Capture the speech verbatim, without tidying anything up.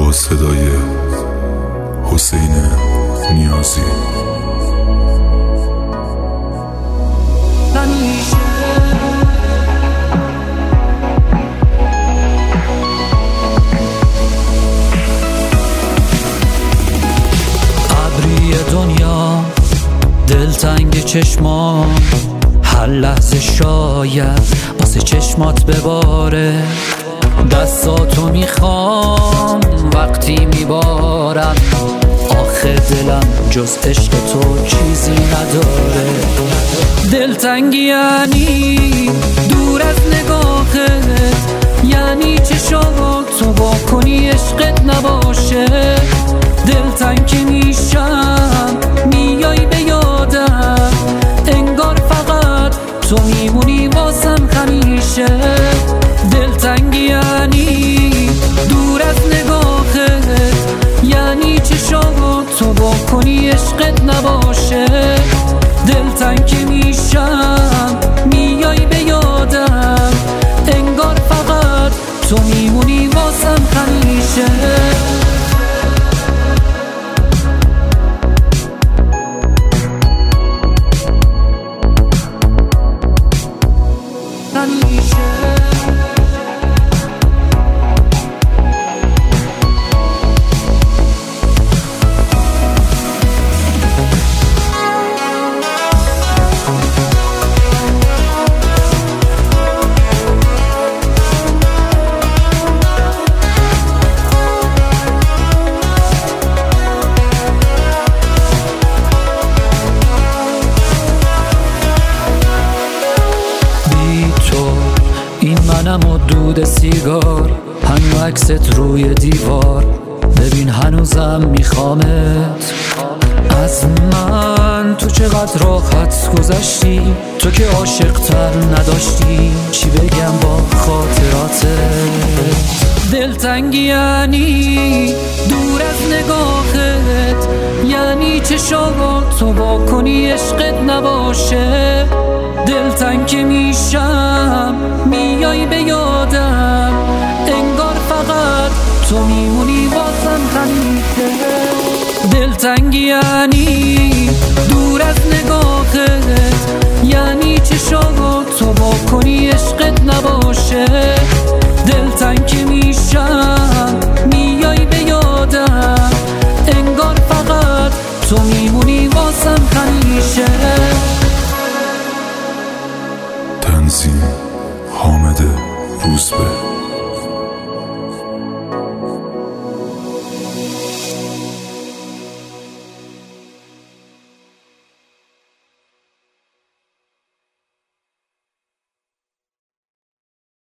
با صدای حسین نیازی. ابری دنیا دلتنگ چشمان، هر لحظه شاید واسه چشمات بباره. دستاتو میخوام وقتی میبارم، آخه دلم جز عشق تو چیزی نداره. دلتنگی یعنی دور از نگاهت، یعنی چشاتو با کنی عشقت نباشه. دلتنگ که میشم میای به یادم، انگار فقط تو میمونی واسم همیشه. دلتنگی یعنی دور از نگاهت، یعنی چشاتو با کنی عشقت نباشه. دلتنگ که میشم میای به یادم، انگار فقط تو میمونی واسم همیشه. این منم و دود سیگار، هنو عکست روی دیوار. ببین هنوزم میخوامت از من. تو چقدر راحت گذشتی، تو که عاشق تر نداشتی. چی بگم با خاطراتت؟ دلتنگی یعنی دور از نگاهت، یعنی چشاتو با کنی عشقت نباشه. دلتنگ که میشم میای به یادم، انگار فقط تو میمونی واسم همیشه. دلتنگی یعنی دور از نگاهت، یعنی چشاتو با کنی عشقت نباشه. دلتنگ که میشم میای به یادم، انگار فقط تو میمونی واسم همیشه. تنظیم حامد روزبه.